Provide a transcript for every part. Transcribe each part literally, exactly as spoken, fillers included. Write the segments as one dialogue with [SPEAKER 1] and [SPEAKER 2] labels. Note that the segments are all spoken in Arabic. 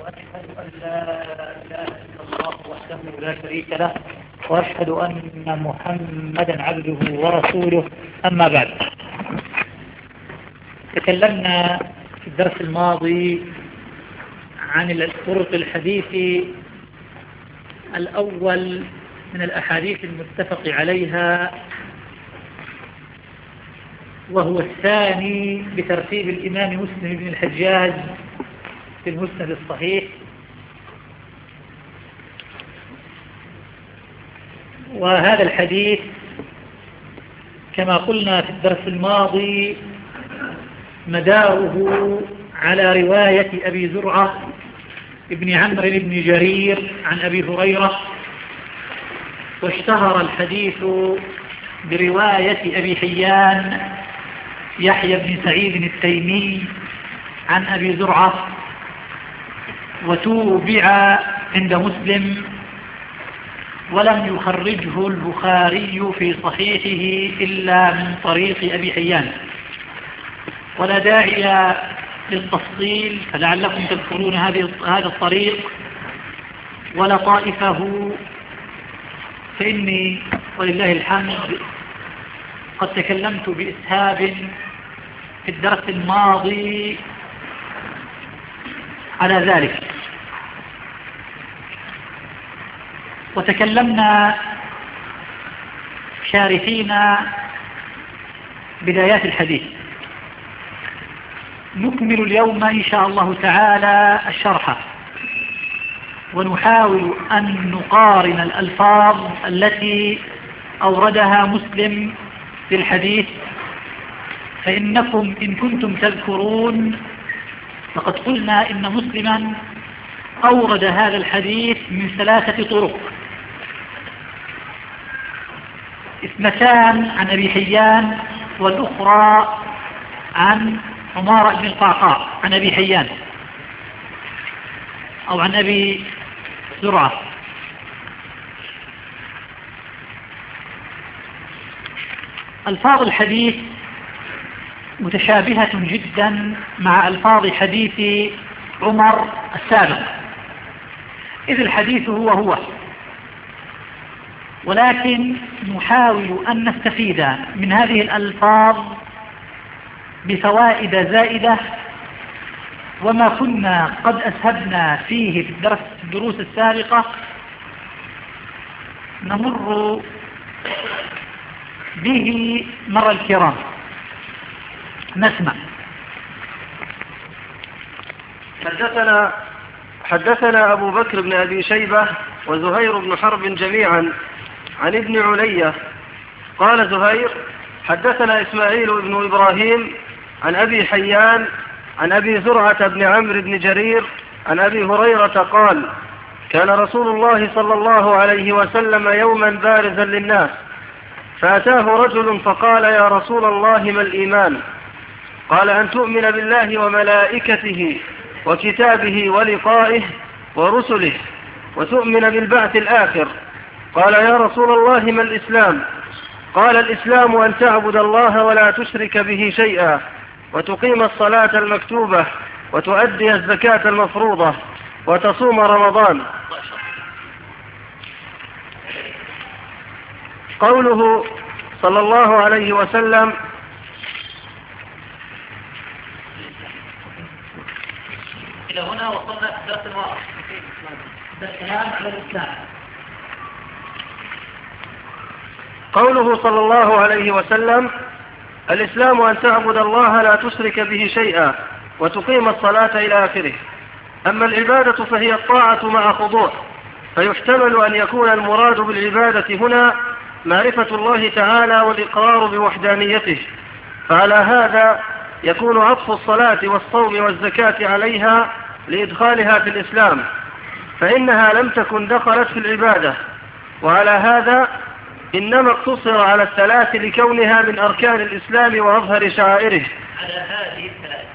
[SPEAKER 1] وأشهد أن لا إله إلا الله وحده لا شريك له وأشهد أن محمدا عبده ورسوله. أما بعد، تكلمنا في الدرس الماضي عن الطرق الحديث الأول من الأحاديث المتفق عليها، وهو الثاني بترتيب الإمام مسلم بن الحجاج في المسند الصحيح. وهذا الحديث كما قلنا في الدرس الماضي مداره على رواية أبي زرعة ابن عمرو بن جرير عن أبي هريرة، واشتهر الحديث برواية أبي حيان يحيى بن سعيد التيمي عن أبي زرعة، وتوبع عند مسلم ولم يخرجه البخاري في صحيحه إلا من طريق أبي حيان، ولا داعي للتفصيل، فلعلكم تذكرون هذا الطريق ولطائفه، فإني ولله الحمد قد تكلمت بإسهاب في الدرس الماضي على ذلك. وتكلمنا شارحين بدايات الحديث. نكمل اليوم إن شاء الله تعالى الشرح، ونحاول أن نقارن الألفاظ التي أوردها مسلم في الحديث. فإنكم إن كنتم تذكرون فقد قلنا إن مسلما أورد هذا الحديث من ثلاثة طرق: اثنتان عن أبي حيان، والأخرى عن عمارة بن القعقاع عن أبي حيان أو عن أبي زرعة. ألفاظ الحديث متشابهة جدا مع ألفاظ حديث عمر السابق، إذ الحديث هو هو، ولكن نحاول أن نستفيد من هذه الألفاظ بفوائد زائدة، وما كنا قد أسهبنا فيه في الدرس الدروس السابقة نمر به مر الكرام. نسمع.
[SPEAKER 2] حدثنا حدثنا أبو بكر بن أبي شيبة وزهير بن حرب جميعا عن ابن علية قال زهير: حدثنا إسماعيل بن إبراهيم عن أبي حيان عن أبي زرعة بن عمرو بن جرير عن أبي هريرة قال: كان رسول الله صلى الله عليه وسلم يوما بارزا للناس، فأتاه رجل فقال: يا رسول الله ما الإيمان؟ قال: أن تؤمن بالله وملائكته وكتابه ولقائه ورسله وتؤمن بالبعث الآخر. قال: يا رسول الله ما الإسلام؟ قال: الإسلام أن تعبد الله ولا تشرك به شيئا، وتقيم الصلاة المكتوبة، وتؤدي الزكاة المفروضة، وتصوم رمضان. قوله صلى الله عليه وسلم
[SPEAKER 1] إلى هنا وصلنا في الدرس الواقع الكلام على الإسلام.
[SPEAKER 2] قوله صلى الله عليه وسلم: الإسلام أن تعبد الله لا تشرك به شيئا، وتقيم الصلاة إلى آخره. أما العبادة فهي الطاعة مع خضوع، فيحتمل أن يكون المراد بالعبادة هنا معرفة الله تعالى والإقرار بوحدانيته، فعلى هذا يكون عطف الصلاة والصوم والزكاة عليها لإدخالها في الإسلام، فإنها لم تكن دخلت في العبادة. وعلى هذا إنما اقتصر على الثلاث لكونها من أركان الإسلام وأظهر شعائره.
[SPEAKER 1] على هذه الثلاث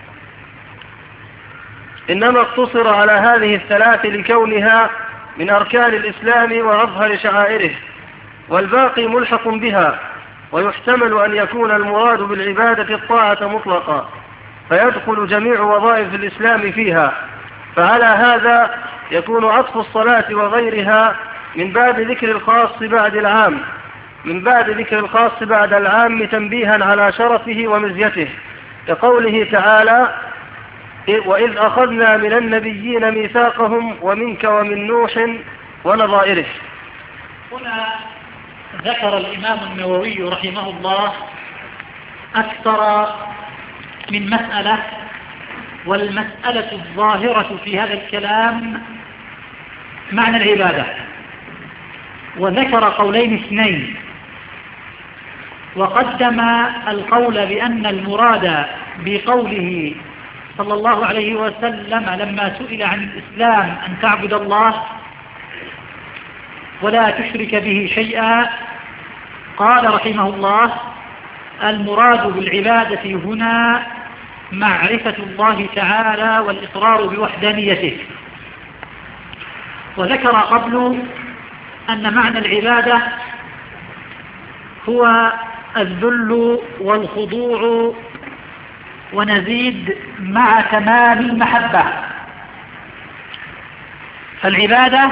[SPEAKER 2] إنما اقتصر على هذه الثلاث لكونها من أركان الإسلام وأظهر شعائره، والباقي ملحق بها. ويحتمل أن يكون المراد بالعبادة الطاعة مطلقا، فيدخل جميع وظائف الإسلام فيها، فعلى هذا يكون عطف الصلاة وغيرها من بعد ذكر الخاص بعد العام من بعد ذكر الخاص بعد العام تنبيها على شرفه ومزيته، كقوله تعالى: وإذ أخذنا من النبيين ميثاقهم ومنك ومن نوح ونظائره.
[SPEAKER 1] هنا ذكر الإمام النووي رحمه الله أكثر من مسألة، والمسألة الظاهرة في هذا الكلام معنى العبادة، وذكر قولين اثنين، وقدم القول بأن المراد بقوله صلى الله عليه وسلم لما سئل عن الإسلام أن تعبد الله ولا تشرك به شيئا، قال رحمه الله: المراد بالعبادة هنا معرفة الله تعالى والإقرار بوحدانيته. وذكر قبل أن معنى العبادة هو الذل والخضوع، ونزيد مع تمام المحبة. فالعبادة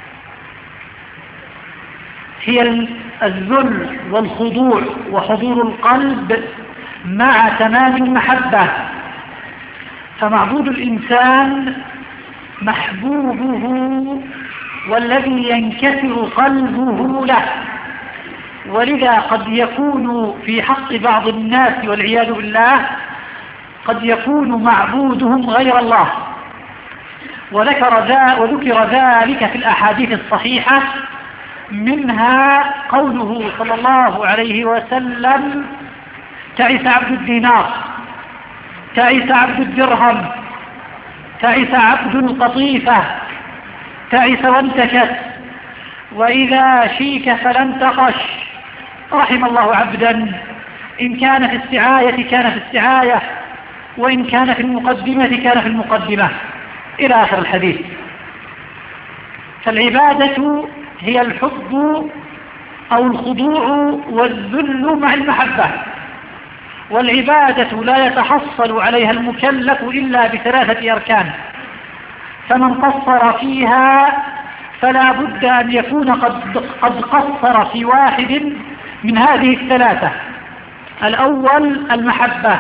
[SPEAKER 1] هي الذل والخضوع وحضور القلب مع تمام المحبة. فمعبود الإنسان محبوبه والذي ينكسر قلبه له، ولذا قد يكون في حق بعض الناس والعياذ بالله قد يكون معبودهم غير الله. وذكر ذا وذكر ذلك في الأحاديث الصحيحة، منها قوله صلى الله عليه وسلم: تعس عبد الدينار، تعس عبد الدرهم، تعس عبد القطيفة، تعس وانتكس، وإذا شيك فلن تقش، رحم الله عبدا إن كان في السعاية كان في السعاية، وإن كان في المقدمة كان في المقدمة، إلى آخر الحديث. فالعبادة هي الحب أو الخضوع والذل مع المحبة، والعبادة لا يتحصل عليها المكلف إلا بثلاثة أركان، فمن قصر فيها فلا بد أن يكون قد, قد قصر في واحد من هذه الثلاثة: الأول المحبة،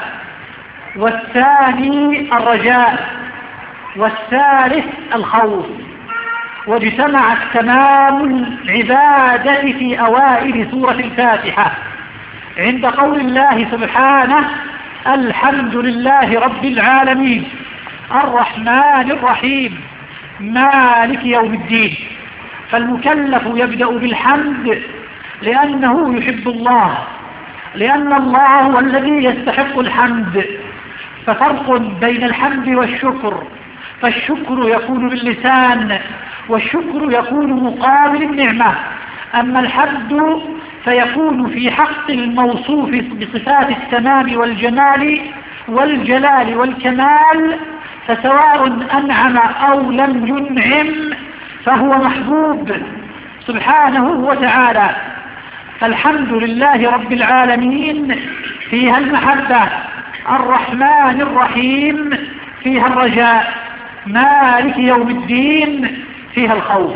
[SPEAKER 1] والثاني الرجاء، والثالث الخوف. واجتمعت تمام العبادة في أوائل سورة الفاتحة عند قول الله سبحانه: الحمد لله رب العالمين الرحمن الرحيم مالك يوم الدين. فالمكلف يبدأ بالحمد لأنه يحب الله، لأن الله هو الذي يستحق الحمد. ففرق بين الحمد والشكر، فالشكر يكون باللسان، والشكر يكون مقابل النعمة. أما الحمد فيكون في حق الموصوف بصفات التمام والجمال والجلال والكمال، فسواء أنعم أو لم ينعم فهو محبوب سبحانه وتعالى. فالحمد لله رب العالمين فيها المحبة، الرحمن الرحيم فيها الرجاء، مالك يوم الدين فيها الخوف.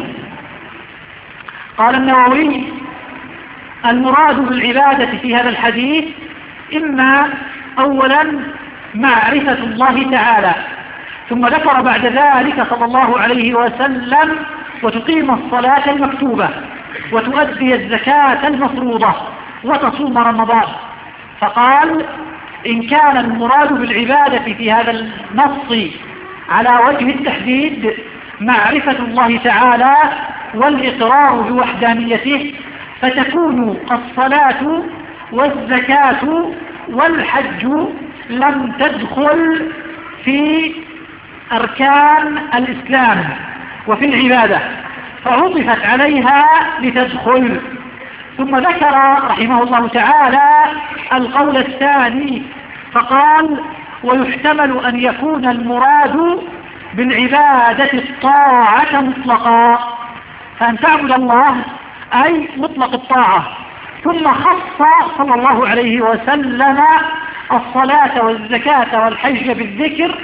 [SPEAKER 1] قال النووي: المراد بالعبادة في هذا الحديث إما أولا معرفة الله تعالى، ثم ذكر بعد ذلك صلى الله عليه وسلم: وتقيم الصلاة المكتوبة، وتؤدي الزكاة المفروضة، وتصوم رمضان. فقال: إن كان المراد بالعبادة في هذا النص على وجه التحديد معرفة الله تعالى والإقرار بوحدانيته، فتكون الصلاة والزكاة والحج لم تدخل في أركان الإسلام وفي العبادة، فعطفت عليها لتدخل. ثم ذكر رحمه الله تعالى القول الثاني فقال: ويحتمل أن يكون المراد بالعبادة الطاعة مطلقا، فأن تعبد الله أي مطلق الطاعة. ثم خص صلى الله عليه وسلم الصلاة والزكاة والحج بالذكر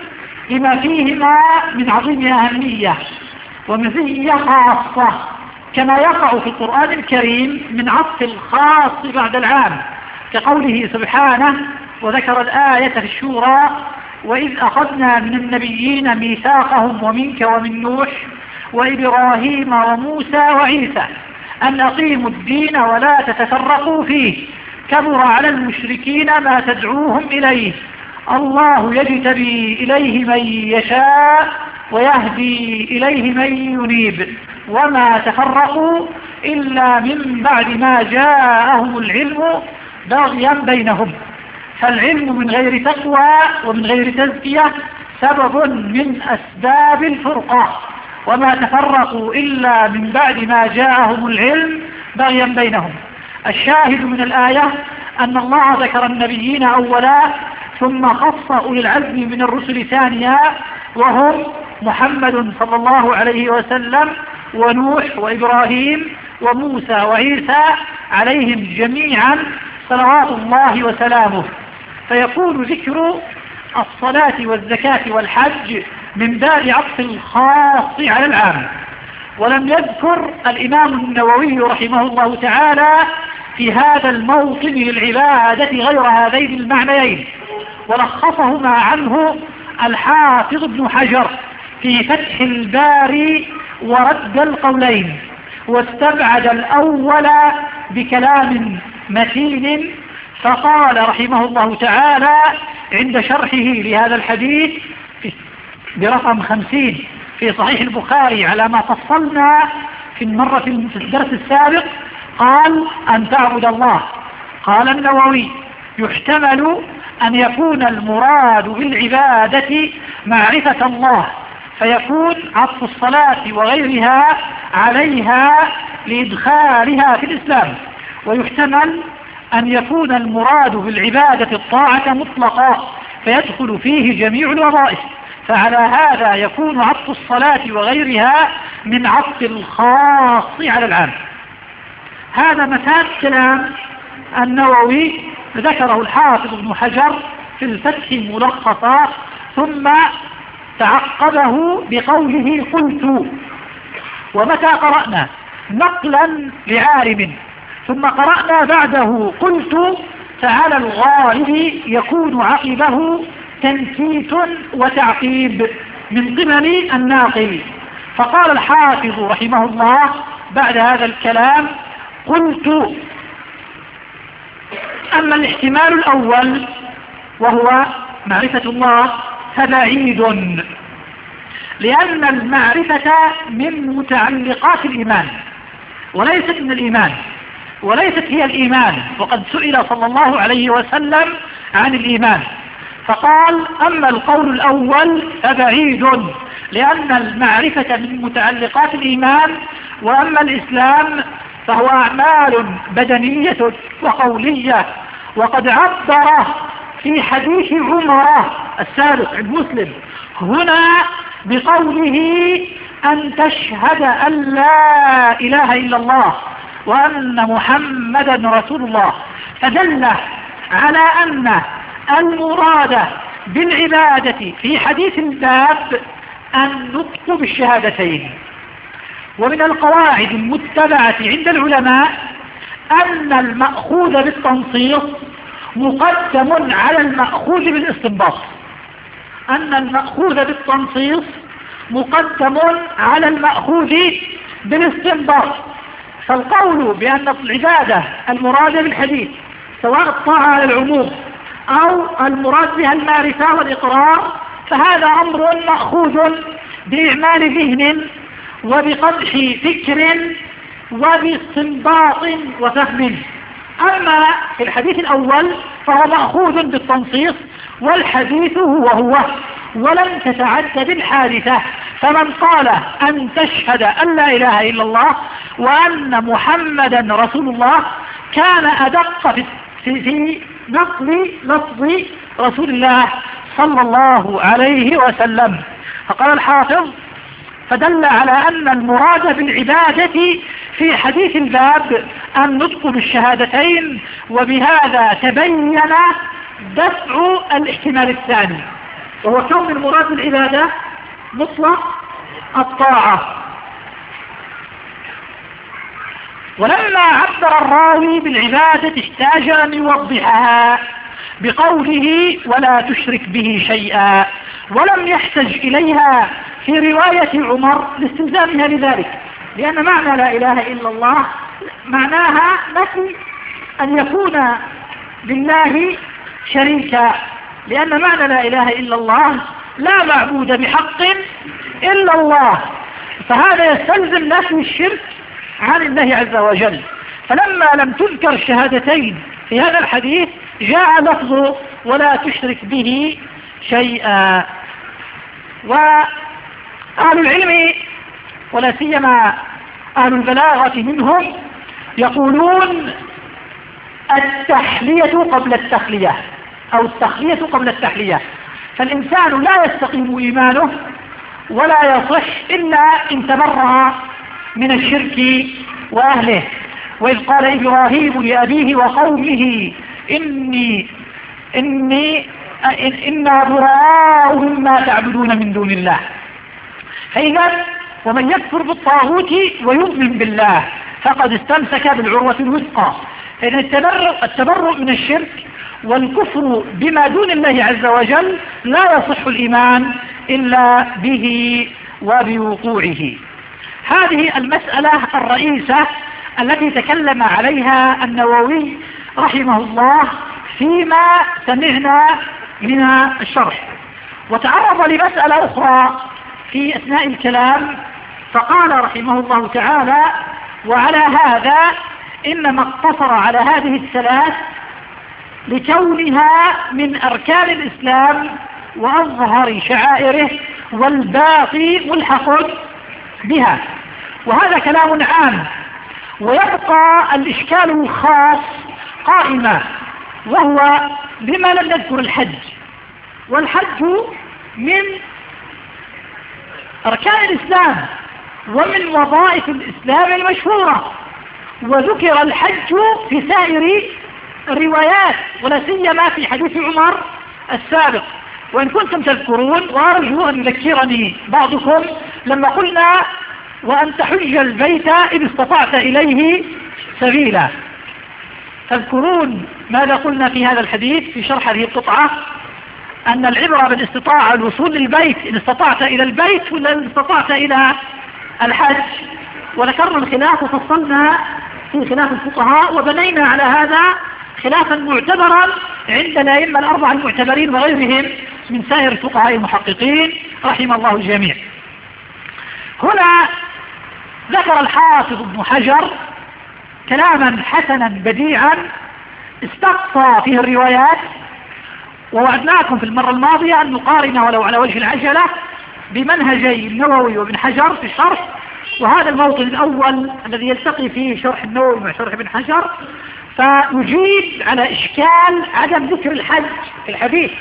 [SPEAKER 1] لما فيهما من عظيم أهمية ومزية خاصة، كما يقع في القرآن الكريم من عطف الخاص بعد العام، كقوله سبحانه: وذكر الآية في الشورى: وإذ أخذنا من النبيين ميثاقهم ومنك ومن نوح وإبراهيم وموسى وعيسى أن أقيموا الدين ولا تتفرقوا فيه كبر على المشركين ما تدعوهم إليه الله يجتبي إليه من يشاء ويهدي إليه من ينيب وما تفرقوا إلا من بعد ما جاءهم العلم بغيا بينهم. فالعلم من غير تقوى ومن غير تزكية سبب من أسباب الفرقة، وما تفرقوا إلا من بعد ما جاءهم العلم بغيا بينهم. الشاهد من الآية أن الله ذكر النبيين أولا ثم خص أولي العزم من الرسل ثانيا، وهم محمد صلى الله عليه وسلم ونوح وإبراهيم وموسى وعيسى عليهم جميعا صلوات الله وسلامه. فيكون ذكر الصلاة والزكاة والحج من باب عطف الخاص على العام. ولم يذكر الإمام النووي رحمه الله تعالى في هذا الموطن للعبادة غير هذين المعنيين، ولخصهما عنه الحافظ ابن حجر في فتح الباري ورد القولين، واستبعد الأول بكلام متين، فقال رحمه الله تعالى عند شرحه لهذا الحديث برقم خمسين في صحيح البخاري على ما فصلنا في المرة في الدرس السابق، قال: أن تعبد الله. قال النووي: يحتمل أن يكون المراد بالعبادة معرفة الله، فيكون عطف الصلاة وغيرها عليها لإدخالها في الإسلام، ويحتمل أن يكون المراد بالعبادة الطاعة مطلقا فيدخل فيه جميع الوظائف، فعلى هذا يكون عطف الصلاة وغيرها من عطف الخاص على العام. هذا مثال كلام النووي ذكره الحافظ ابن حجر في الفتح ملخصا، ثم تعقبه بقوله: قلت. ومتى قرأنا نقلا لعالم ثم قرأنا بعده قلت، فعلى الغالب يكون عقبه تنكيت وتعقيب من قبل الناقل. فقال الحافظ رحمه الله بعد هذا الكلام: قلت. أما الاحتمال الأول وهو معرفة الله فبعيد، لأن المعرفة من متعلقات الإيمان وليست من الإيمان، وليست هي الإيمان، وقد سئل صلى الله عليه وسلم عن الإيمان فقال: أما القول الأول فبعيد، لأن المعرفة من متعلقات الإيمان، وأما الإسلام فهو أعمال بدنية وقولية. وقد عبر في حديث عمر السابق عند مسلم هنا بقوله: أن تشهد أن لا إله إلا الله وأن محمدا رسول الله، فدل على أن المراد بالعبادة في حديث الباب النطق بالشهادتين. ومن القواعد المتبعة عند العلماء أن المأخوذ بالتنصيص مقدم على المأخوذ بالاستنباط، أن المأخوذ بالتنصيص مقدم على المأخوذ بالاستنباط. فالقول بأن العبادة المراد بالحديث سواء الطاعة على العموم أو المراد بها المعرفة والإقرار، فهذا أمر مأخوذ بإعمال ذهن وبقدح فكر وباستنباط وفهم. أما في الحديث الأول فهو مأخوذ بالتنصيص، والحديث هو هو ولم تتعدد الحادثة. فمن قال أن تشهد أن لا إله إلا الله وأن محمدا رسول الله كان أدق في, في, في نقل لفظ رسول الله صلى الله عليه وسلم. فقال الحافظ: فدل على أن المراد بالعبادة في حديث الباب النطق بالشهادتين، وبهذا تبين دفع الاحتمال الثاني. وهو كون المراد بالعبادة مطلق الطاعة. ولما عبر الراوي بالعبادة احتاج أن يوضحها بقوله ولا تشرك به شيئا، ولم يحتج إليها في رواية عمر لاستلزامها لذلك، لأن معنى لا إله إلا الله معناها نفي أن يكون لله شريكا، لأن معنى لا إله إلا الله لا معبود بحق إلا الله، فهذا يستلزم نفي الشرك عن الله عز وجل. فلما لم تذكر الشهادتين في هذا الحديث جاء لفظ ولا تشرك به شيئا. وأهل العلم ولا سيما أهل البلاغة منهم يقولون التحلية قبل التخلية أو التخلية قبل التحلية، فالإنسان لا يستقيم إيمانه ولا يصح إلا إن تبرأ من الشرك وأهله. وإذ قال إبراهيم لأبيه وقومه إني إني إن إنا براء مما تعبدون من دون الله. فإذا ومن يكفر بالطاغوت ويؤمن بالله فقد استمسك بالعروة الوثقى. فإن التبرؤ, التبرؤ من الشرك والكفر بما دون الله عز وجل لا يصح الإيمان إلا به وبوقوعه. هذه المسألة الرئيسة التي تكلم عليها النووي رحمه الله فيما سمعنا من الشرح. وتعرض لمسألة أخرى في أثناء الكلام فقال رحمه الله تعالى وعلى هذا إنما اقتصر على هذه الثلاث لكونها من أركان الإسلام وأظهر شعائره والباقي ملحق بها. وهذا كلام عام، ويبقى الإشكال الخاص قائما، وهو لما لم نذكر الحج، والحج من أركان الإسلام ومن وظائف الإسلام المشهورة، وذكر الحج في سائر الروايات ولا سيما في حديث عمر السابق. وإن كنتم تذكرون وأرجو أن يذكرني بعضكم لما قلنا وأن تحج البيت إن استطعت إليه سبيلا، تذكرون ماذا قلنا في هذا الحديث في شرح هذه القطعة؟ أن العبرة بالاستطاعة الوصول للبيت إن استطعت إلى البيت ولا إن استطعت إلى الحج. وذكرنا الخلاف وفصلنا في خلاف الفقهاء وبنينا على هذا خلافا معتبرا عند الأئمة الأربعة المعتبرين وغيرهم من سائر الفقهاء المحققين رحم الله الجميع. هنا ذكر الحافظ ابن حجر كلاما حسنا بديعا استقصى فيه الروايات، ووعدناكم في المرة الماضية أن نقارن ولو على وجه العجلة بمنهجي النووي وابن حجر في الشرح، وهذا الموطن الأول الذي يلتقي فيه شرح النووي مع شرح ابن حجر، فنجيب على إشكال عدم ذكر الحج في الحديث.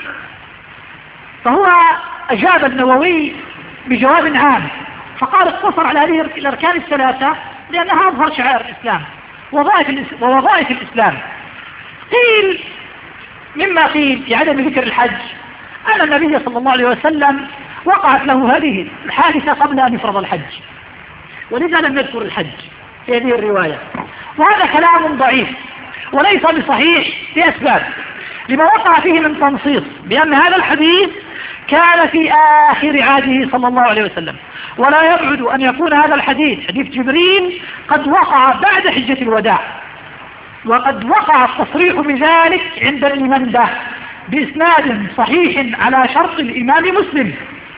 [SPEAKER 1] فهو أجاب النووي بجواب عام فقال اقتصر على هذه الأركان الثلاثة لأنها أظهر شعائر الإسلام ووظائف الإسلام. قيل مما قيل في عدم ذكر الحج أن النبي صلى الله عليه وسلم وقعت له هذه الحادثة قبل أن يفرض الحج، ولذا لم يذكر الحج في هذه الرواية، وهذا كلام ضعيف وليس بصحيح لأسباب. لما وقع فيه من تنصيص بأن هذا الحديث كان في آخر عهده صلى الله عليه وسلم، ولا يبعد أن يكون هذا الحديث حديث جبريل قد وقع بعد حجة الوداع، وقد وقع التصريح بذلك عند ابن منده بإسناد صحيح على شرط الإمام مسلم.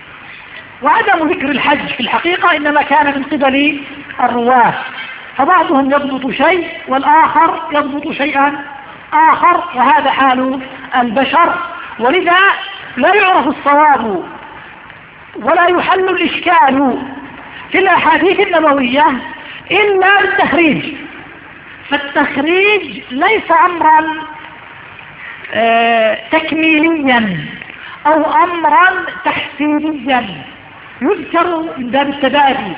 [SPEAKER 1] وعدم ذكر الحج في الحقيقة إنما كان من قبل الرواة، فبعضهم يضبط شيء والآخر يضبط شيئا آخر، وهذا حال البشر، ولذا لا يعرف الصواب ولا يحل الإشكال في الأحاديث النبوية إلا بالتخريج. فالتخريج ليس أمرا آه تكميليا أو أمرا تحسينيا يذكر من باب التبادي.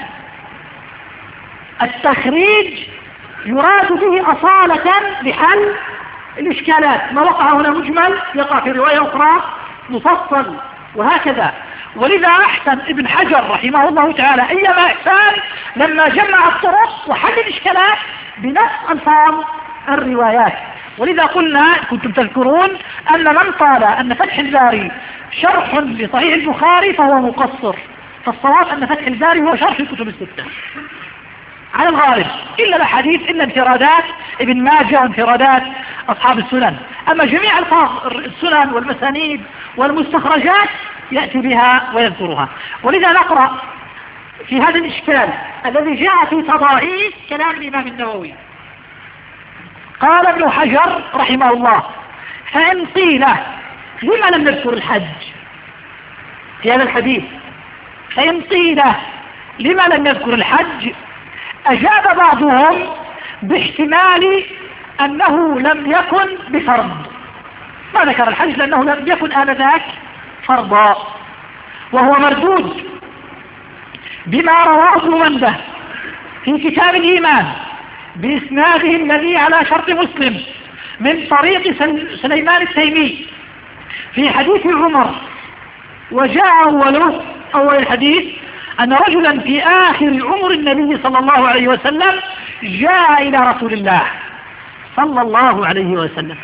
[SPEAKER 1] التخريج يراد به أصالة لحل الإشكالات، ما وقع هنا مجمل يقع في رواية أخرى مفصل وهكذا. ولذا أحسن ابن حجر رحمه الله تعالى أيما إحسان لما جمع الطرق وحل الإشكالات بنفس ألفاظ الروايات. ولذا قلنا كنتم تذكرون أن من قال أن فتح الباري شرح لصحيح البخاري فهو مقصر، فالصواب أن فتح الباري هو شرح الكتب الستة على الغالب، إلا الحديث إلا انفرادات ابن ماجه وانفرادات أصحاب السنن. أما جميع الفاظ السنن والمسانيد والمستخرجات يأتي بها ويذكرها. ولذا نقرأ في هذا الإشكال الذي جاء في تضعيف كلام الإمام النووي. قال ابن حجر رحمه الله: فإن قيل لما لم نذكر الحج في هذا الحديث، فإن قيل لما لم نذكر الحج، أجاب بعضهم باحتمال أنه لم يكن بفرض، ما ذكر الحج لأنه لم يكن آنذاك فرضا، وهو مردود بما رواه ابن منده في كتاب الإيمان بإسناده الذي على شرط مسلم من طريق سليمان التيمي في حديث عمر. وجاء أوله أول الحديث أن رجلا في آخر عمر النبي صلى الله عليه وسلم جاء إلى رسول الله صلى الله عليه وسلم.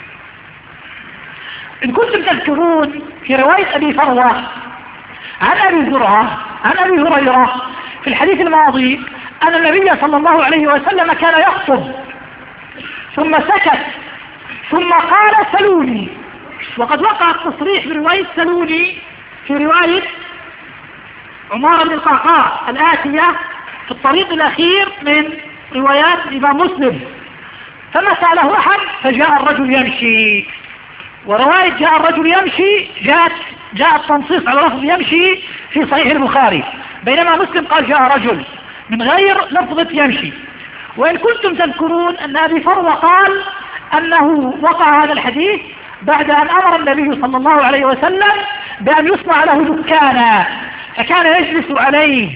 [SPEAKER 1] إن كنتم تذكرون في رواية أبي فروة عن أبي زرعة عن أبي هريرة في الحديث الماضي أن النبي صلى الله عليه وسلم كان يخطب ثم سكت ثم قال: سلوني. وقد وقع التصريح برواية سلوني في رواية عمار بن القعقاع الآتية في الطريق الأخير من روايات الإمام مسلم. فما سأله أحد فجاء الرجل يمشي، ورواية جاء الرجل يمشي جاءت جاء التنصيص على لفظ يمشي في صحيح البخاري، بينما مسلم قال جاء رجل من غير لفظة يمشي. وإن كنتم تذكرون أن أبي فروة قال أنه وقع هذا الحديث بعد أن أمر النبي صلى الله عليه وسلم بأن يصنع له دكانا فكان يجلس عليه.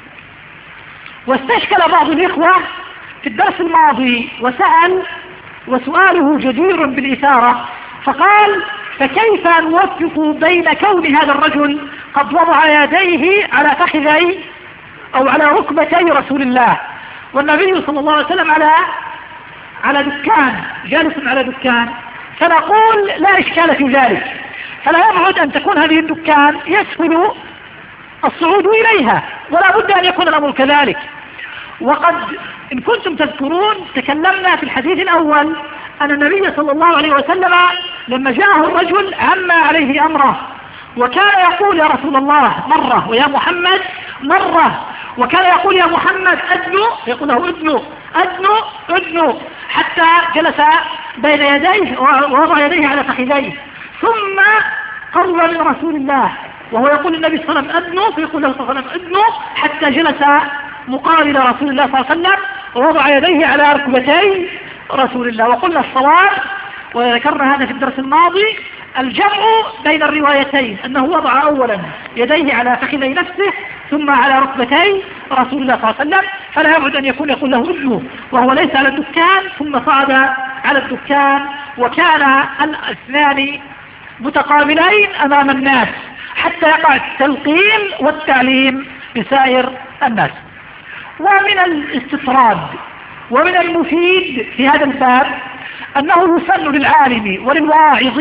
[SPEAKER 1] واستشكل بعض الإخوة في الدرس الماضي وسأل، وسؤاله جدير بالإثارة، فقال: فكيف نوفق بين كون هذا الرجل قد وضع يديه على فخذي أو على ركبتي رسول الله والنبي صلى الله عليه وسلم على على دكان جالس على دكان؟ فنقول لا إشكال في ذلك، فلا يبعد أن تكون هذه الدكان يسهل الصعود إليها، ولا بد أن يكون الأمر كذلك. وقد إن كنتم تذكرون تكلمنا في الحديث الأول أن النبي صلى الله عليه وسلم لما جاءه الرجل عما عليه أمره، وكان يقول: يا رسول الله مرة، ويا محمد مرة، وكان يقول: يا محمد أدنو، يقول له أدنو أدنو أدنو، حتى جلس بين يديه ووضع يديه على فخذيه، ثم قرب من رسول الله وهو يقول النبي صلى الله عليه وسلم أدنو، فيقول له صلى الله عليه وسلم أدنو، حتى جلس مقابل رسول الله صلى الله عليه وسلم ووضع يديه على ركبتي رسول الله. وقلنا الصواب وذكرنا هذا في الدرس الماضي الجمع بين الروايتين، أنه وضع أولا يديه على فخذي نفسه ثم على ركبتي رسول الله صلى الله عليه وسلم، فلا يبعد أن يكون يقول له أدنو وهو ليس على الدكان ثم صعد على الدكان، وكان الاثنان متقابلين أمام الناس حتى يقع التلقين والتعليم لسائر الناس. ومن الاستطراد ومن المفيد في هذا الباب أنه يسن للعالم وللواعظ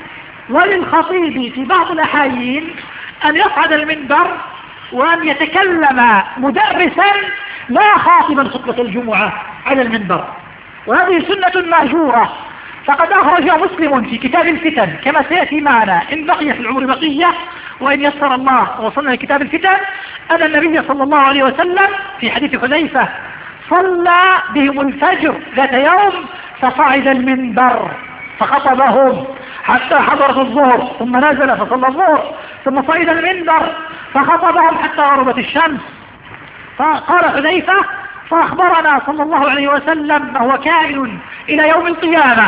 [SPEAKER 1] وللخطيب في بعض الأحايين أن يصعد المنبر وأن يتكلم مدرسا لا خاطبا خطبة الجمعة على المنبر، وهذه سنة مهجورة. فقد أخرج مسلم في كتاب الفتن كما سيأتي معنا إن بقي في العمر بقية وإن يسر الله وصلنا لكتاب الفتن أن النبي صلى الله عليه وسلم في حديث حذيفة صلى بهم الفجر ذات يوم فصعد المنبر فخطبهم حتى حضرت الظهر، ثم نزل فصلى الظهر، ثم صعد المنبر فخطبهم حتى غربت الشمس. فقال حذيفة: فأخبرنا صلى الله عليه وسلم ما هو كائن إلى يوم القيامة،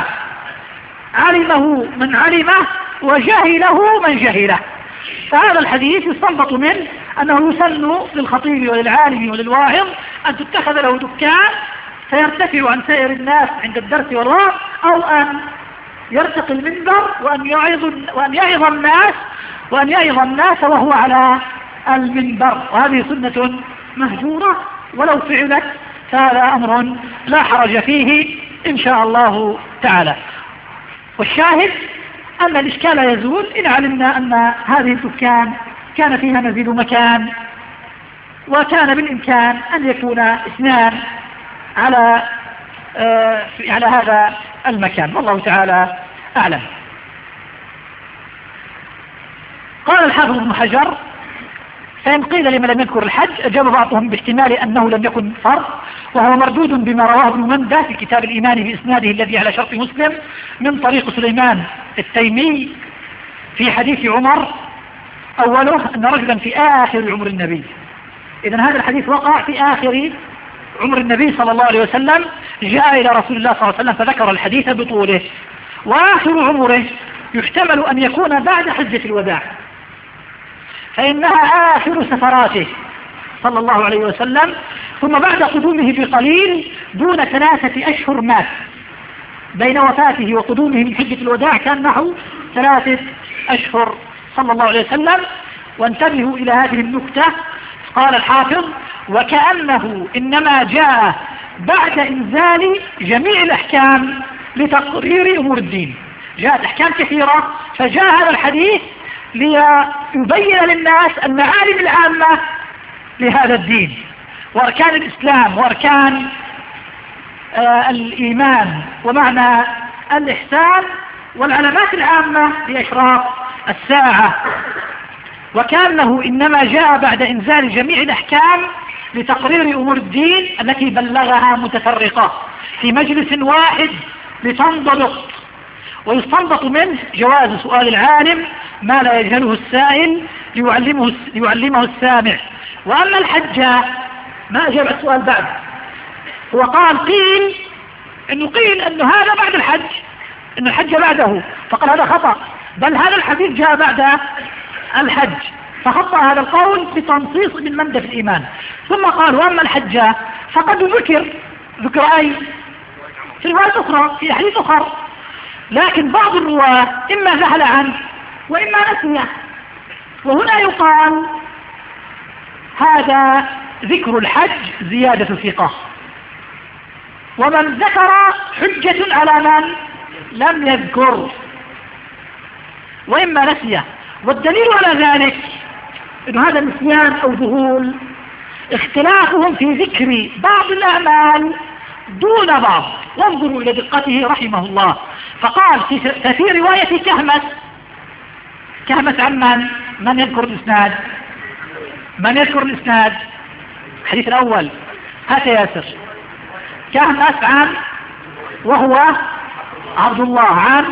[SPEAKER 1] علمه من علمه وجهله من جهله. فهذا الحديث يستنبط منه أنه يسن للخطيب وللعالم وللواعظ أن تتخذ له دكان فيرتفع عن سائر الناس عند الدرس والوعظ، أو أن يرتقي المنبر وأن يعظ وأن يعظ الناس وأن يعظ الناس وهو على المنبر، وهذه سنة مهجورة، ولو فعلت فهذا أمر لا حرج فيه إن شاء الله تعالى. والشاهد أن الإشكال يزول إن علمنا أن هذه الدكان كان فيها مزيد مكان، وكان بالإمكان أن يكون اثنان على آه على هذا المكان، والله تعالى أعلم. قال الحافظ ابن حجر: فإن قيل لمن لم يذكر الحج أجاب بعضهم باحتمال أنه لم يكن فرض، وهو مردود بما رواه ابن منده في كتاب الإيمان بإسناده الذي على شرط مسلم من طريق سليمان التيمي في حديث عمر، أوله أن رجلا في آخر عمر النبي. إذن هذا الحديث وقع في آخر عمر النبي صلى الله عليه وسلم، جاء إلى رسول الله صلى الله عليه وسلم فذكر الحديث بطوله، وآخر عمره يحتمل أن يكون بعد حجة الوداع، فإنها آخر سفراته صلى الله عليه وسلم، ثم بعد قدومه بقليل دون ثلاثة أشهر مات. بين وفاته وقدومه من حجة الوداع كان نحو ثلاثة أشهر صلى الله عليه وسلم. وانتبهوا إلى هذه النكتة، قال الحافظ: وكأنه إنما جاء بعد إنزال جميع الأحكام لتقرير أمور الدين. جاءت أحكام كثيرة، فجاء هذا الحديث ليبين للناس المعالم العامة لهذا الدين، وأركان الإسلام، وأركان آه الإيمان، ومعنى الإحسان، والعلامات العامة لإشراف الساعة. وكأنه إنما جاء بعد إنزال جميع الأحكام لتقرير أمور الدين التي بلغها متفرقة في مجلس واحد لتنضبط، ويستنبط منه جواز سؤال العالم ما لا يجهله السائل ليعلمه, ليعلمه السامع. وأما الحج ما أجاب السؤال بعد، هو قال قيل إنه قيل أنه هذا بعد الحج، إن الحج بعده، فقال هذا خطأ، بل هذا الحديث جاء بعد الحج، فخطأ هذا القول بتنصيص من منده في الإيمان. ثم قال: وأما الحج فقد ذكر ذكر أي في روايات أخرى، في أحاديث أخرى، لكن بعض الرواة إما ذهل عنه وإما نسيه. وهنا يقال هذا ذكر الحج زيادة ثقة، ومن ذكر حجة على من لم يذكر، وإما نسيه. والدليل على ذلك أن هذا النسيان أو ذهول اختلافهم في ذكر بعض الأعمال دون بعض، وانظروا إلى دقته رحمه الله. فقال في, في رواية كهمس كهمس عن من؟ من يذكر الإسناد؟ من يذكر الإسناد؟ الحديث الأول هات ياسر. كهمس عن، وهو عبد الله، عن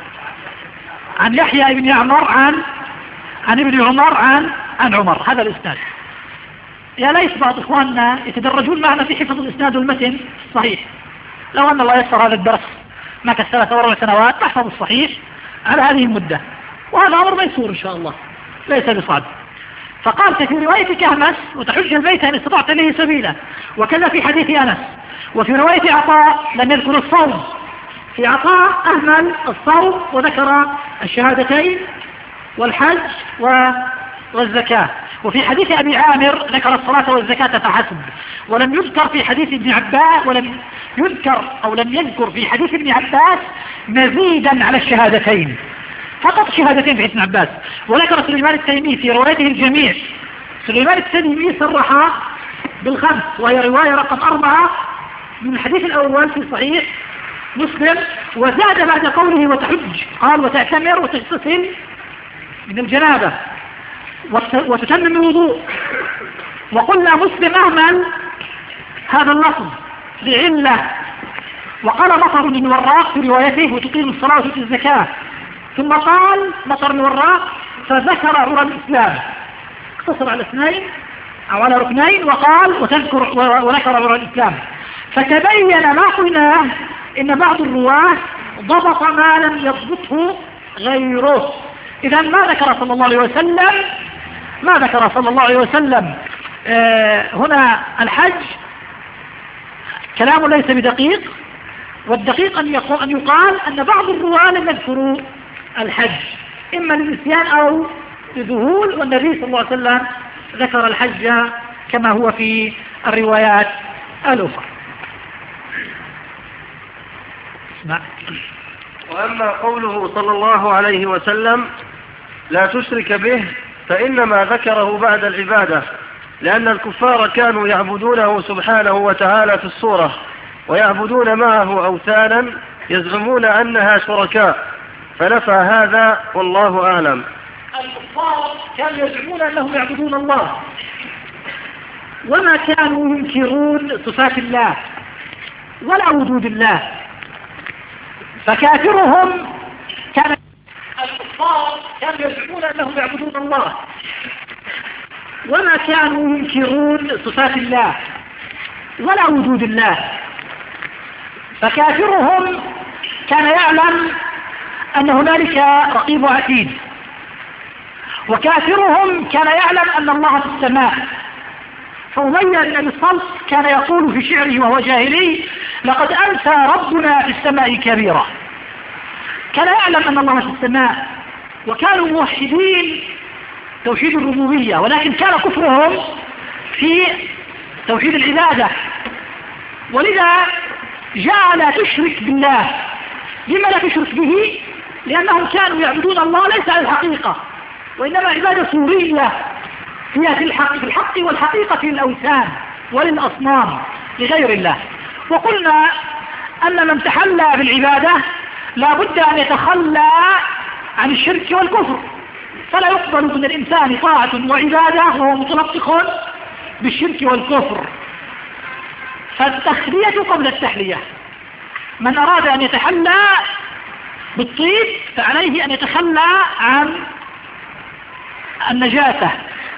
[SPEAKER 1] عن يحيى بن يعمر، عن عن ابن عمر، عن عن عمر. هذا الإسناد. يا ليت بعض إخواننا يتدرجون معنا في حفظ الإسناد والمتن الصحيح. لو أن الله يسر هذا الدرس ما كثلاث أو أربع سنوات نحفظ الصحيح على هذه المدة، وهذا أمر ميسور إن شاء الله ليس بصعب. فقال في رواية كهمس: وتحج البيت إن استطعت إليه سبيلا. وكذا في حديث أنس. وفي رواية عطاء لم يذكر الصوم، في عطاء أهمل الصوم وذكر الشهادتين والحج والزكاة. وفي حديث أبي عامر ذكر الصلاة والزكاة فحسب. ولم يذكر في حديث ابن عباس ولم يذكر أو لم يذكر في حديث ابن عباس مزيدا على الشهادتين، فقط شهادتين في حديث ابن عباس. وذكر سليمان التيمي في روايته الجميع. سليمان التيمي صرح بالخمس، وهي رواية رقم أربعة من الحديث الأول في صحيح مسلم، وزاد بعد قوله وتحج قال وتأتمر وتغتسل من الجنابة وتتمم الوضوء. وقلنا مسلم أهمل هذا اللفظ لعلة، وقال مطر بن وراق في روايته وتقيم الصلاة وتؤتي الزكاة، ثم قال مطر بن وراق فذكر عرى الإسلام، اقتصر على اثنين أو على ركنين، وقال وتذكر وذكر عرى الإسلام. فتبين ما قلناه إن بعض الرواه ضبط ما لم يضبطه غيره. إذا ما ذكر صلى الله عليه وسلم ما ذكر صلى الله عليه وسلم آه هنا الحج كلامه ليس بدقيق، والدقيق أن يقول أن يقال أن بعض الرواه لم يذكروا الحج إما للنسيان أو بذهول، والنبي صلى الله عليه وسلم ذكر الحج كما هو في الروايات الأخرى. اسمع.
[SPEAKER 2] وأما قوله صلى الله عليه وسلم لا تشرك به فإنما ذكره بعد العبادة، لأن الكفار كانوا يعبدونه سبحانه وتعالى في الصورة، ويعبدون معه أوثانا يزعمون أنها شركاء، فنفى هذا والله أعلم.
[SPEAKER 1] الكفار كانوا يزعمون أنهم يعبدون الله، وما كانوا ينكرون صفات الله ولا وجود الله، فكافرهم كان الكفار كانوا يزعمون أنهم يعبدون الله وما كانوا ينكرون صفات الله ولا وجود الله، فكافرهم كان يعلم أن هنالك رقيب عتيد، وكافرهم كان يعلم أن الله في السماء. فأمية بن الصلت كان يقول في شعره وهو جاهلي: لقد أنسى ربنا في السماء كبيرا. كان يعلم أن الله في السماء، وكانوا موحدين توحيد الربوبية، ولكن كان كفرهم في توحيد العبادة. ولذا جاء لا تشرك بالله. لما لا تشرك به؟ لأنهم كانوا يعبدون الله ليس على الحقيقة، وإنما عبادة صورية هي في الحق, في الحق والحقيقة للأوثان وللأصنام لغير الله. وقلنا أن من تحلى بالعبادة لا بد أن يتخلى عن الشرك والكفر، فلا يقبل من الإنسان طاعة وعبادة وهو متلطخ بالشرك والكفر. فالتخلية قبل التحلية. من أراد أن يتحلى بالطيب فعليه أن يتخلى عن النجاسة.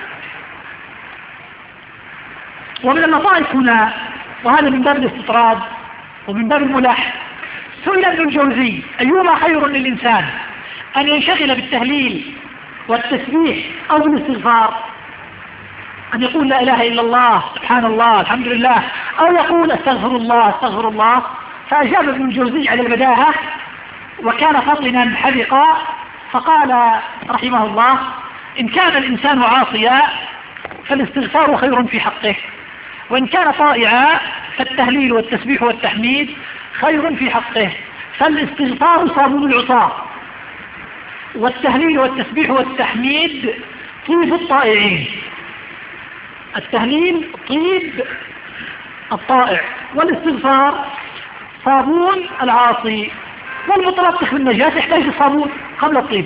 [SPEAKER 1] ومن اللطائف هنا، وهذا من باب الاستطراد ومن باب الملح، سئل ابن الجوزي: أيهما خير للإنسان، أن ينشغل بالتهليل والتسبيح أو بالاستغفار؟ أن يقول لا إله إلا الله، سبحان الله، الحمد لله، أو يقول استغفر الله استغفر الله؟ فأجاب ابن الجوزي على البداهة، وكان فطنا حذقا، فقال رحمه الله: إن كان الإنسان عاصيا فالاستغفار خير في حقه، وإن كان طائعا فالتهليل والتسبيح والتحميد خير في حقه. فالاستغفار صابون العصاة، والتهليل والتسبيح والتحميد طيب الطائعين. التهليل طيب الطائع، والاستغفار صابون العاصي، والمتلطخ بالنجاسة يحتاج الصابون قبل الطيب.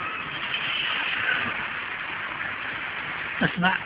[SPEAKER 1] اسمع.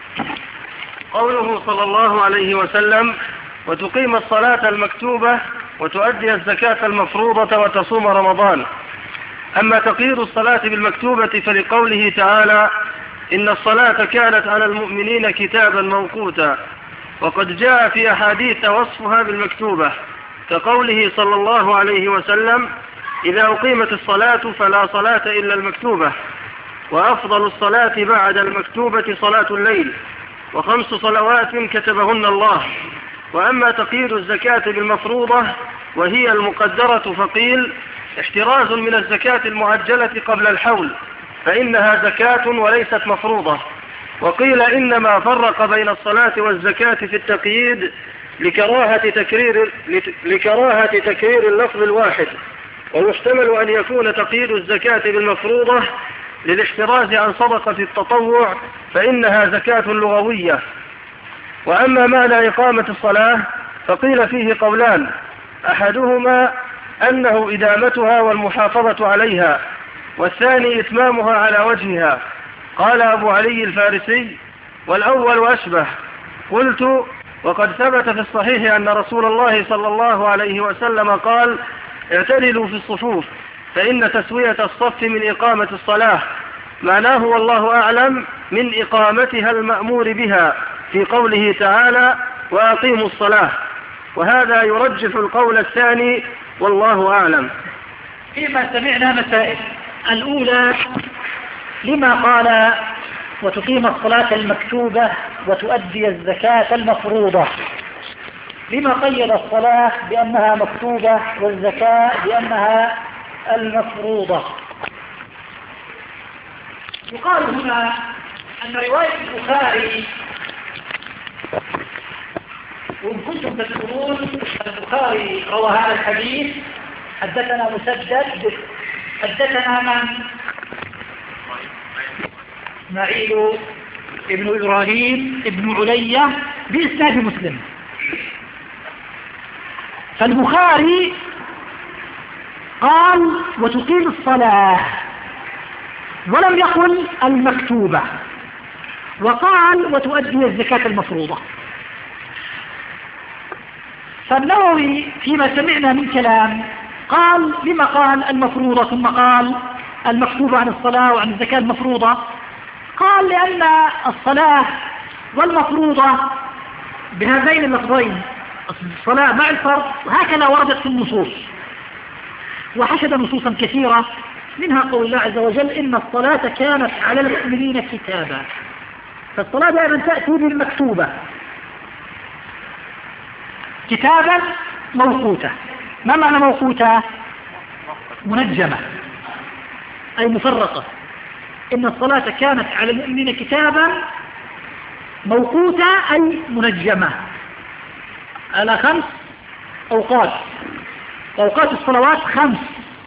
[SPEAKER 2] قوله صلى الله عليه وسلم: وتقيم الصلاة المكتوبة وتؤدي الزكاة المفروضة وتصوم رمضان. أما تقييد الصلاة بالمكتوبة فلقوله تعالى: إن الصلاة كانت على المؤمنين كتابا موقوتا، وقد جاء في أحاديث وصفها بالمكتوبة، كقوله صلى الله عليه وسلم: إذا أقيمت الصلاة فلا صلاة إلا المكتوبة، وأفضل الصلاة بعد المكتوبة صلاة الليل، وخمس صلوات كتبهن الله. وأما تقييد الزكاة بالمفروضة وهي المقدرة فقيل: احتراز من الزكاة المعجلة قبل الحول، فإنها زكاة وليست مفروضة. وقيل إنما فرق بين الصلاة والزكاة في التقييد لكراهة تكرير, لكراهة تكرير اللفظ الواحد، ويحتمل أن يكون تقييد الزكاة بالمفروضة للاحتراز عن صدقة التطوع، فإنها زكاة لغوية. وأما معنى إقامة الصلاة فقيل فيه قولان: أحدهما أنه إدامتها والمحافظة عليها، والثاني إتمامها على وجهها. قال أبو علي الفارسي: والأول أشبه. قلت: وقد ثبت في الصحيح أن رسول الله صلى الله عليه وسلم قال: اعتدلوا في الصفوف، فإن تسوية الصف من إقامة الصلاة. معناه والله أعلم من إقامتها المأمور بها في قوله تعالى: وأقيموا الصلاة. وهذا يرجح القول الثاني والله أعلم.
[SPEAKER 1] فيما سمعنا مسائل. الأولى: لما قال وتقيم الصلاة المكتوبة وتؤدي الزكاة المفروضة؟ لما قيد الصلاة بأنها مكتوبة والزكاة بأنها المفروضة؟ يقال هنا أن رواية البخاري، وإن كنتم تذكرون البخاري روى هذا الحديث، حدثنا مسدد حدثنا من؟ إسماعيل ابن إبراهيم ابن علية بإسناد مسلم. فالبخاري قال وتقيم الصلاة، ولم يقل المكتوبة، وقال وتؤدي الزكاة المفروضة. فالنووي فيما سمعنا من كلام قال لما قال المفروضة ثم قال المكتوبة عن الصلاة وعن الزكاة المفروضة؟ قال لأن الصلاة والمفروضة بهذين اللفظين، الصلاة مع الفرض، هكذا وردت في النصوص، وحشد نصوصا كثيرة، منها قول الله عز وجل إن الصلاة كانت على المؤمنين كتابا. فالصلاة دائما تأتي بالمكتوبة كتابا موقوتا. ما معنى موقوتا؟ منجمة أي مفرقة. إن الصلاة كانت على المؤمنين كتابا موقوتا أي منجمة على خمس أوقات. أوقات الصلوات خمس،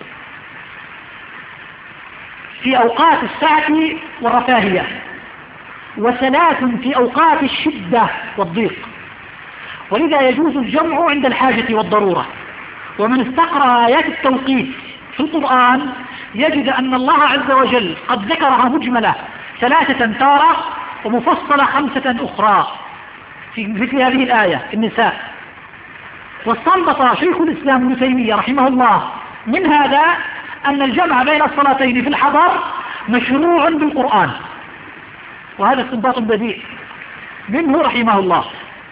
[SPEAKER 1] في أوقات السعة والرفاهية، وثلاث في أوقات الشدة والضيق، ولذا يجوز الجمع عند الحاجة والضرورة. ومن استقرأ آيات التوقيت في القرآن يجد أن الله عز وجل قد ذكرها مجملة ثلاثة تارة ومفصلة خمسة أخرى في مثل هذه الآية النساء. واستنبط شيخ الإسلام ابن تيمية رحمه الله من هذا أن الجمع بين الصلاتين في الحضر مشروع بالقرآن، وهذا استنباط بديع منه رحمه الله.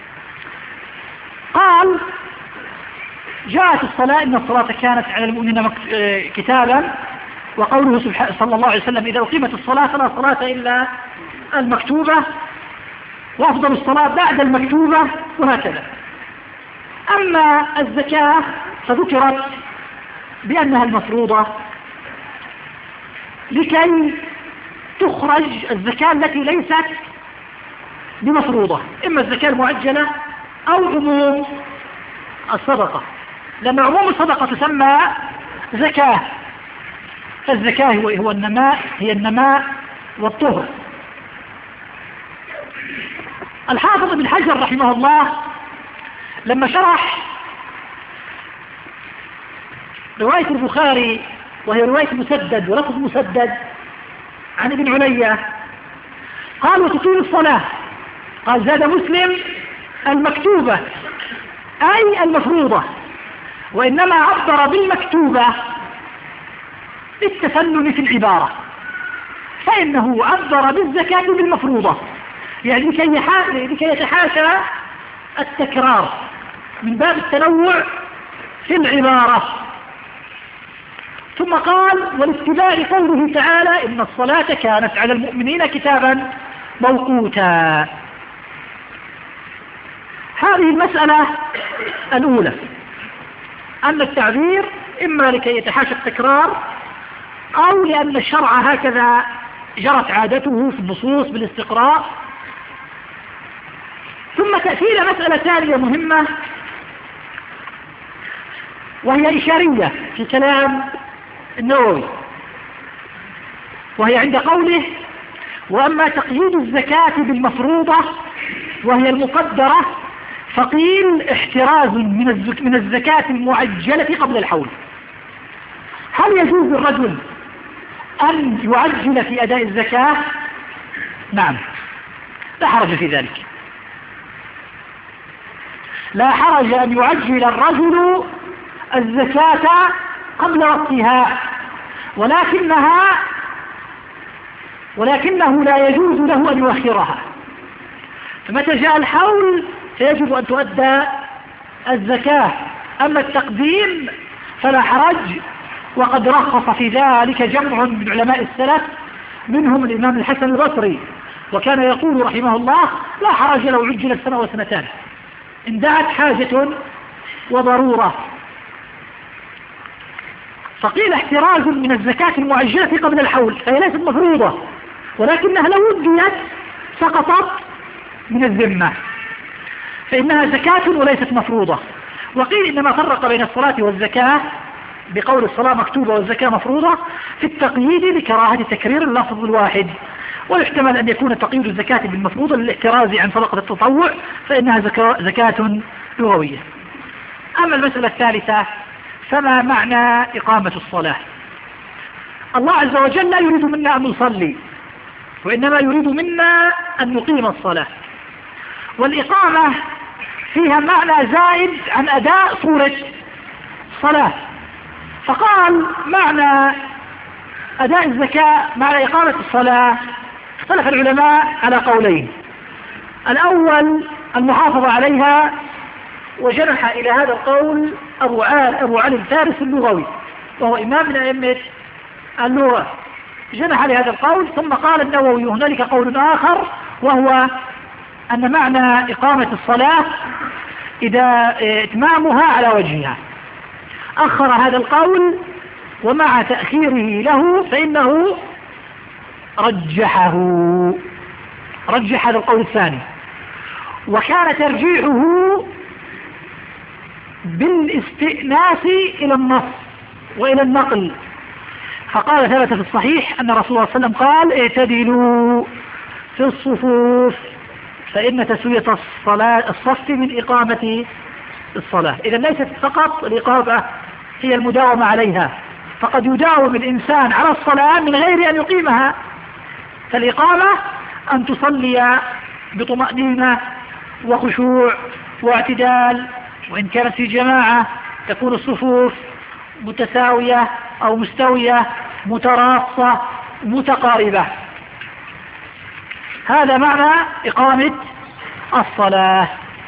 [SPEAKER 1] قال جاءت الصلاة إن الصلاة كانت على المؤمنين كتابا، وقوله سبحانه صلى الله عليه وسلم إذا أقيمت الصلاة فلا صلاة إلا المكتوبة، وأفضل الصلاة بعد المكتوبة، وهكذا. أما الزكاة فذكرت بأنها المفروضة لكي تخرج الزكاة التي ليست بمفروضة، إما الزكاة المعجلة أو عموم الصدقة، لأن عموم الصدقة تسمى زكاة. فالزكاة هو, هو النماء هي النماء والطهر. الحافظ ابن حجر رحمه الله لما شرح رواية البخاري وهي رواية مسدد ولفظ مسدد عن ابن علية قال وتقيم الصلاة، قال زاد مسلم المكتوبة أي المفروضة، وإنما عبر بالمكتوبة للتفنن في العبارة، فإنه عبر بالزكاة بالمفروضة، يعني لكي يتحاشى التكرار من باب التنوع في العبارة. ثم قال والاتباع قوله تعالى إن الصلاة كانت على المؤمنين كتابا موقوتا. هذه المسألة الأولى، أن التعبير إما لكي يتحاشى التكرار أو لأن الشرع هكذا جرت عادته في النصوص بالاستقراء. ثم تأتينا مسألة ثانية مهمة وهي إشارية في كلام النووي، وهي عند قوله وأما تقييد الزكاة بالمفروضة وهي المقدرة فقيل احتراز من الزك من الزكاة المعجلة قبل الحول. هل يجوز الرجل أن يعجل في أداء الزكاة؟ نعم، لا حرج في ذلك، لا حرج أن يعجل الرجل الزكاة قبل وقتها، ولكنها ولكنه لا يجوز له أن يؤخرها. فمتى جاء الحول فيجب أن تؤدى الزكاة. أما التقديم فلا حرج، وقد رخص في ذلك جمع من علماء السلف منهم الإمام الحسن البصري، وكان يقول رحمه الله لا حرج لو عجل السنة وسنتان إن دعت حاجة وضرورة. فقيل احتراز من الزكاة المعجلة قبل الحول، فهي ليست مفروضة، ولكنها لو وديت سقطت من الذمة، فإنها زكاة وليست مفروضة. وقيل إنما فرق بين الصلاة والزكاة بقول الصلاة مكتوبة والزكاة مفروضة في التقييد لكراهة تكرير اللفظ الواحد، ويحتمل أن يكون تقييد الزكاة بالمفروضة للاحتراز عن صدقة التطوع فإنها زكاة لغوية. أما المسألة الثالثة فما معنى إقامة الصلاة؟ الله عز وجل لا يريد منا أن نصلي، وإنما يريد منا أن نقيم الصلاة، والإقامة فيها معنى زائد عن أداء صورة الصلاة. فقال معنى أداء الزكاة معنى إقامة الصلاة، اختلف العلماء على قولين. الأول المحافظة عليها، وجنح إلى هذا القول أبو علي, أبو علي الفارس اللغوي وهو إمام من أئمة اللغة، جنح لهذا القول. ثم قال النووي هنالك قول آخر وهو أن معنى إقامة الصلاة إذا إتمامها على وجهها. أخر هذا القول، ومع تأخيره له فإنه رجحه رجح هذا القول الثاني، وكان ترجيحه بالاستئناس إلى النص وإلى النقل. فقال ثبت في الصحيح أن رسول الله صلى الله عليه وسلم قال اعتدلوا في الصفوف فإن تسوية الصلاة الصف من إقامة الصلاة. إذا ليست فقط الإقامة هي المداومة عليها، فقد يداوم الإنسان على الصلاة من غير أن يقيمها. فالإقامة أن تصلي بطمأنينة وخشوع واعتدال، وإن كانت في جماعة تكون الصفوف متساوية أو مستوية متراصة متقاربة. هذا معنى إقامة الصلاة.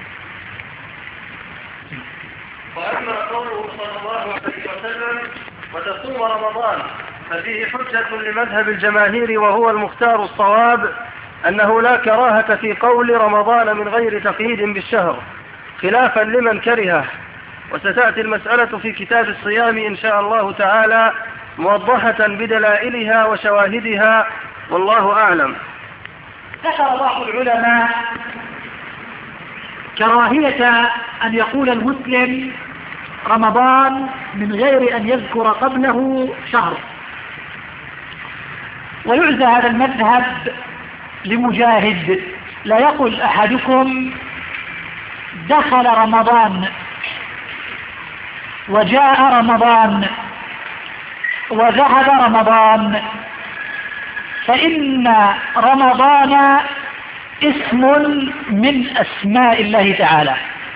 [SPEAKER 2] وأما قوله صلى الله عليه وسلم وتصوم رمضان ففيه حجة لمذهب الجماهير وهو المختار الصواب أنه لا كراهة في قول رمضان من غير تقييد بالشهر، خلافا لمن كرهه. وستأتي المسألة في كتاب الصيام إن شاء الله تعالى موضحة بدلائلها وشواهدها، والله أعلم.
[SPEAKER 1] ذكر بعض العلماء كراهية أن يقول المسلم رمضان من غير أن يذكر قبله شهر، ويعزى هذا المذهب لمجاهد. لا يقول أحدكم دخل رمضان وجاء رمضان وذهب رمضان، فإن رمضان اسم من أسماء الله تعالى.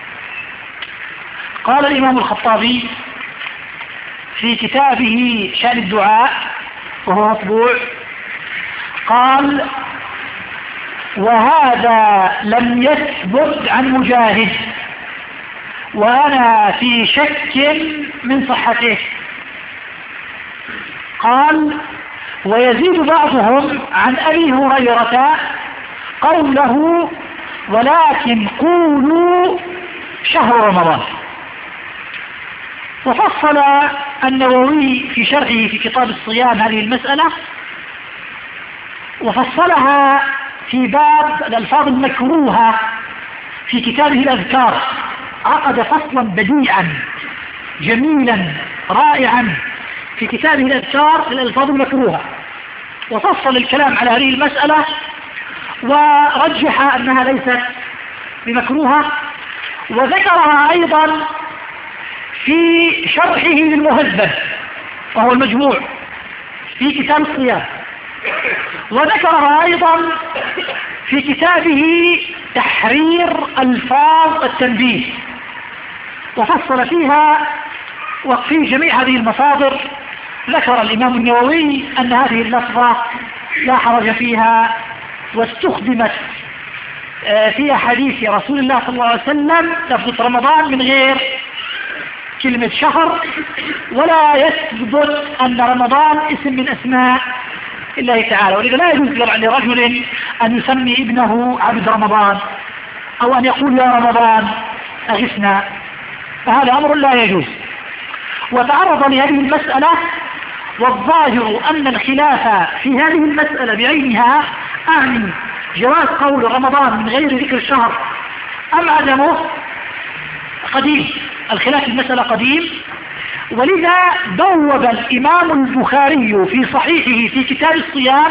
[SPEAKER 1] قال الإمام الخطابي في كتابه شأن الدعاء وهو مطبوع، قال وهذا لم يثبت عن مجاهد وأنا في شك من صحته. قال ويزيد بعضهم عن أبي هريرة قوله ولكن قولوا شهر رمضان. وفصل النووي في شرحه في كتاب الصيام هذه المسألة، وفصلها في باب الألفاظ المكروهة في كتابه الأذكار. عقد فصلا بديعا جميلا رائعا في كتابه الأذكار للألفاظ المكروهة، وفصل الكلام على هذه المسألة ورجح أنها ليست بمكروهة، وذكرها أيضا في شرحه للمهذب وهو المجموع في كتاب الصيام، وذكرها أيضا في كتابه تحرير ألفاظ التنبيه، وفصل فيها. وفي جميع هذه المصادر ذكر الإمام النووي أن هذه اللفظة لا حرج فيها، واستخدمت في حديث رسول الله صلى الله عليه وسلم لفظة رمضان من غير كلمة شهر، ولا يثبت أن رمضان اسم من أسماء الله تعالى. ولذا لا يجوز لرجل أن يسمي ابنه عبد رمضان أو أن يقول يا رمضان أغثنا، فهذا أمر لا يجوز. وتعرض لهذه المسألة والظاهر أن الخلاف في هذه المسألة بعينها، أعني جواز قول رمضان من غير ذكر الشهر أم عدمه، قديم. الخلاف في المسألة قديم، ولذا بوب الإمام البخاري في صحيحه في كتاب الصيام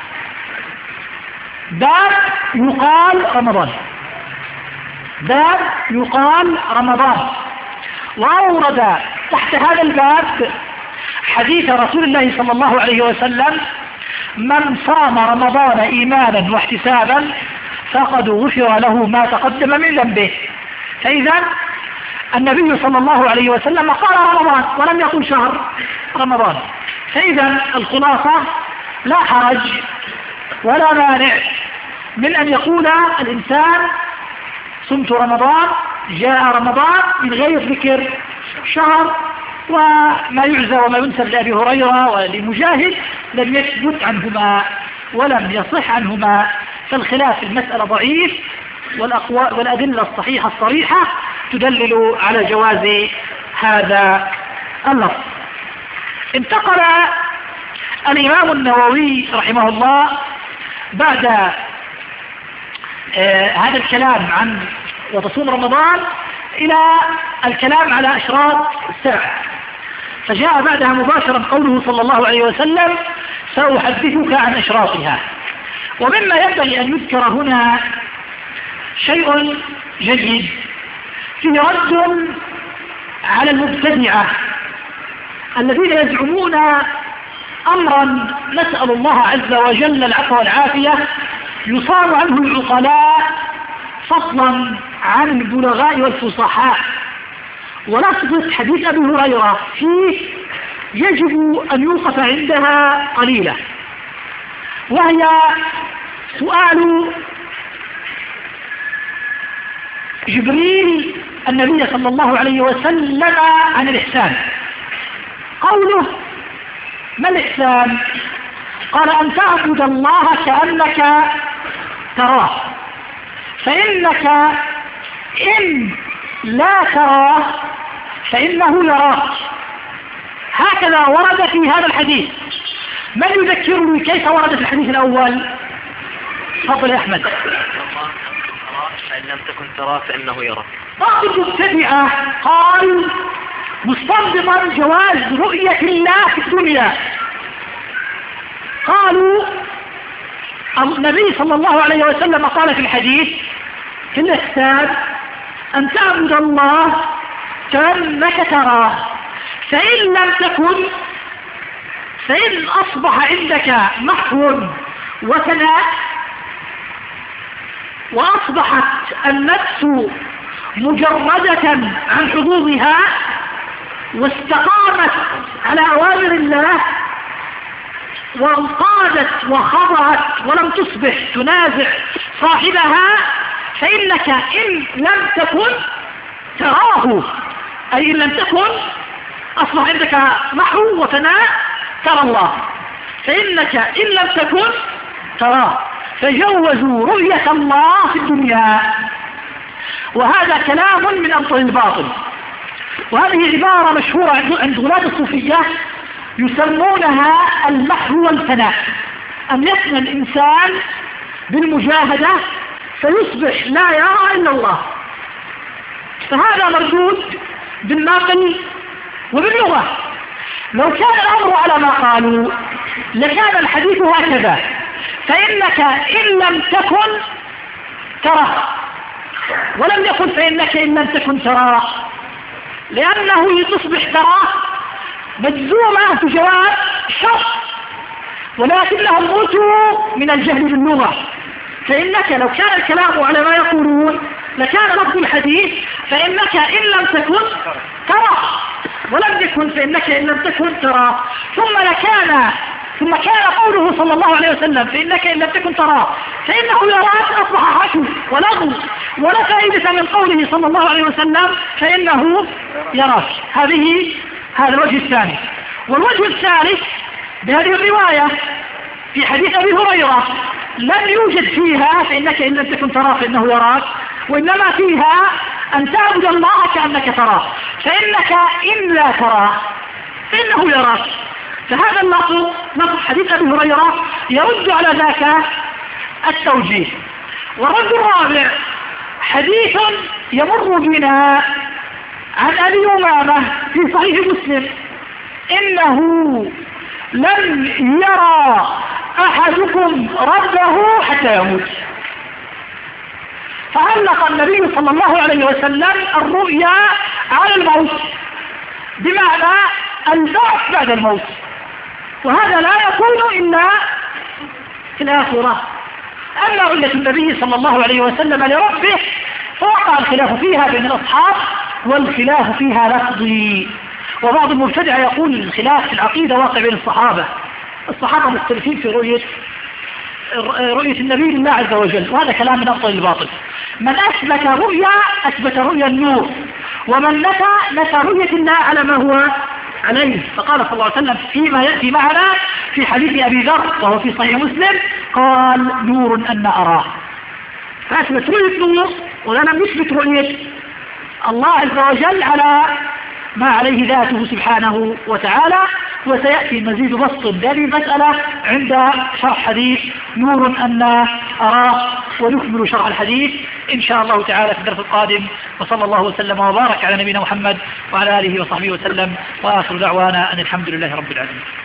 [SPEAKER 1] باب يقال رمضان، باب يقال رمضان، وأورد تحت هذا الباب حديث رسول الله صلى الله عليه وسلم: من صام رمضان إيمانا واحتسابا فقد غفر له ما تقدم من ذنبه. فإذا النبي صلى الله عليه وسلم قال رمضان ولم يقل شهر رمضان. فإذا الخلاصة لا حرج ولا مانع من أن يقول الإنسان صمت رمضان، جاء رمضان، من غير ذكر شهر. وما يعزى وما ينسب لأبي هريرة ولمجاهد لم يثبت عنهما ولم يصح عنهما، فالخلاف في المسألة ضعيف، والأدلة الصحيحة الصريحة تدلل على جواز هذا اللفظ. انتقل الإمام النووي رحمه الله بعد آه هذا الكلام عن وتصوم رمضان إلى الكلام على أشراط الساعة، فجاء بعدها مباشرا قوله صلى الله عليه وسلم: سأحدثك عن أشراطها. ومما ينبغي أن يذكر هنا شيء جيد فيه رد على المبتدعة الذين يزعمون أمرا نسأل الله عز وجل العفو والعافية يصار عنه العقلاء فضلا عن البلغاء والفصحاء. ولفظة حديث أبي هريرة فيه يجب أن يوقف عندها قليلا، وهي سؤال جبريل النبي صلى الله عليه وسلم عن الإحسان. قوله: ما الإحسان؟ قال: أن تعبد الله كأنك تراه، فإنك إن لا تراه فإنه يراك. هكذا ورد في هذا الحديث. من يذكرني كيف ورد في الحديث الأول؟ تفضل يا أحمد.
[SPEAKER 2] فإن لم تكن تراه فإنه يراك.
[SPEAKER 1] بعض المبتدعة قال مستنبطا جواز رؤية الله في الدنيا، قالوا النبي صلى الله عليه وسلم قال في الحديث في الإحسان: أن تعبد الله كأنك تراه، فإن لم تكن فإن أصبح عندك محو وثناء وأصبحت النفس مجردة عن حظوظها واستقامت على أوامر الله وانقادت وخضعت ولم تصبح تنازع صاحبها، فإنك إن لم تكن تراه، أي إن لم تكن أصبح عندك محو وثناء ترى الله، فإنك إن لم تكن تراه، فجوزوا رؤية الله في الدنيا. وهذا كلام من أبطل الباطل، وهذه عبارة مشهورة عند غلاة الصوفية يسمونها المحو والفناء، أن يفنى الإنسان بالمجاهدة فيصبح لا يرى إلا الله. فهذا مردود بالناقل وباللغة. لو كان الأمر على ما قالوا لكان الحديث هكذا: فإنك إن لم تكن ترى، ولم يكن فإنك إن لم تكن ترى، لأنه تصبح ترى مجزومة في جواب شرط، ولكنهم أوتوا من الجهل باللغة. فإنك لو كان الكلام على ما يقولون لكان لفظ الحديث فإنك إن لم تكن ترى، ولم يكن فإنك إن لم تكن ترى، ثم لكان ثم كان قوله صلى الله عليه وسلم: فإنك إن لم تكن ترى فإنه يراك، أصبح حكو ولغو ولا فائدة من قوله صلى الله عليه وسلم: فإنه يراك. هذه هذا الوجه الثاني. والوجه الثالث بهذه الرواية في حديث أبي هريرة لم يوجد فيها فإنك إن لم تكن ترى فإنه يراك، وإنما فيها أن تعبد الله كأنك تراه، فإنك إن لا ترى فإنه يراك. فهذا اللفظ لفظ حديث أبي هريرة يرد على ذاك التوجيه. والرد الرابع حديث يمر بنا عن أبي أمامة في صحيح مسلم: إنه لن يرى أحدكم ربه حتى يموت. فعلق النبي صلى الله عليه وسلم الرؤيا على الموت، بمعنى البعث بعد الموت، وهذا لا يكون إلا في الآخرة. أما رؤية النبي صلى الله عليه وسلم لربه فوقع الخلاف فيها بين الأصحاب، والخلاف فيها لفظي. وبعض المبتدع يقول الخلاف في العقيدة واقع بين الصحابة، الصحابة مختلفين في رؤية رؤية النبي لله عز وجل، وهذا كلام من أبطل الباطل. من أثبت رؤيا أثبت رؤيا النور، ومن نفى نفى رؤية الله على ما هو عليه. فقال صلى الله عليه وسلم فيما يأتي معنا في حديث أبي ذر وهو في صحيح مسلم: قال نور أن أراه. فأثبت رؤية نور، ولم يثبت رؤية الله عز وجل على ما عليه ذاته سبحانه وتعالى. وسيأتي مزيد بسط هذه المسألة عند شرح حديث نور أن أراه، ونكمل شرح الحديث إن شاء الله تعالى في الدرس القادم. وصلى الله وسلم وبارك على نبينا محمد وعلى آله وصحبه وسلم، وآخر دعوانا أن الحمد لله رب العالمين.